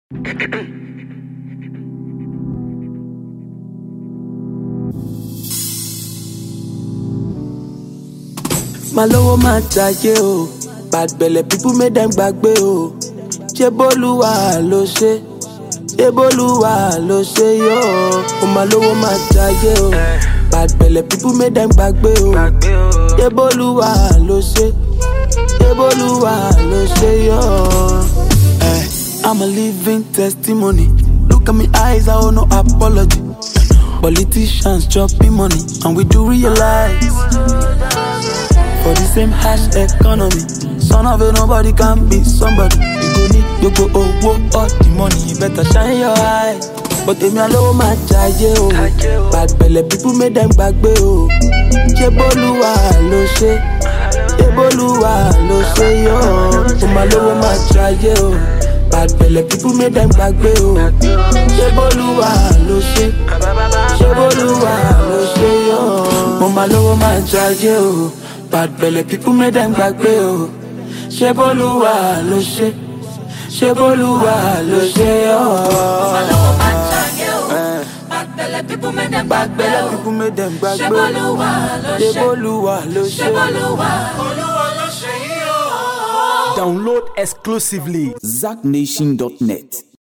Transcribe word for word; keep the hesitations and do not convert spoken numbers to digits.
Malowo ma jaye o, bad belle people make them gbagbe o. Ṣé Bólúwa ló ṣe, ṣé Bólúwa ló ṣe yo. O malowo ma jaye o, bad belle people make them gbagbe o. Ṣé Bólúwa ló ṣe, ṣé Bólúwa ló ṣe yo. Eh, I'm a living testimony. Look at me eyes, I owe no apology. Politicians chopping money, and we do realize for the same hash economy, son of a nobody can be somebody. You go need, you go oh, all the money, you better shine your eye. But if me alone my jaye o, bad belle people make them gbagbe o. Ṣé Bólúwa ló ṣe, ṣé Bólúwa ló ṣe yo. O malowo ma jaye o, bad belle people make them gbagbe o. Ṣé Bólúwa ló ṣe, ṣé Bólúwa ló ṣe yo. O malowo ma jaye o, bad belle people make them gbagbe o. Ṣé Bólúwa ló ṣe, ṣé Bólúwa ló ṣe yo. Malowo ma jaye o, bad belle people make them gbagbe o. People make them gbagbe. Ṣé Bólúwa ló ṣe, Ṣé Bólúwa ló ṣe. Ṣé Bólúwa ló ṣe yo. Download exclusively zack nation dot net.